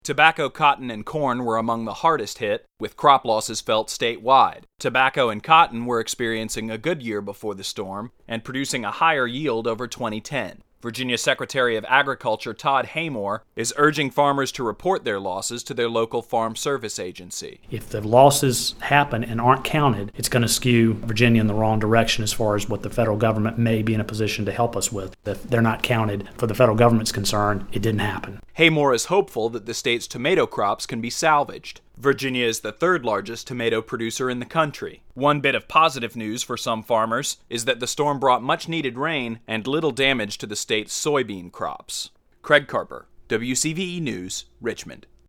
Tobacco, cotton, and corn were among the hardest hit, with crop losses felt statewide. Tobacco and cotton were experiencing a good year before the storm and producing a higher yield over 2010. Virginia Secretary of Agriculture Todd Haymore is urging farmers to report their losses to their local Farm Service Agency. If the losses happen and aren't counted, it's going to skew Virginia in the wrong direction as far as what the federal government may be in a position to help us with. If they're not counted, for the federal government's concern, it didn't happen. Haymore is hopeful that the state's tomato crops can be salvaged. Virginia is the third largest tomato producer in the country. One bit of positive news for some farmers is that the storm brought much needed rain and little damage to the state's soybean crops. Craig Carper, WCVE News, Richmond.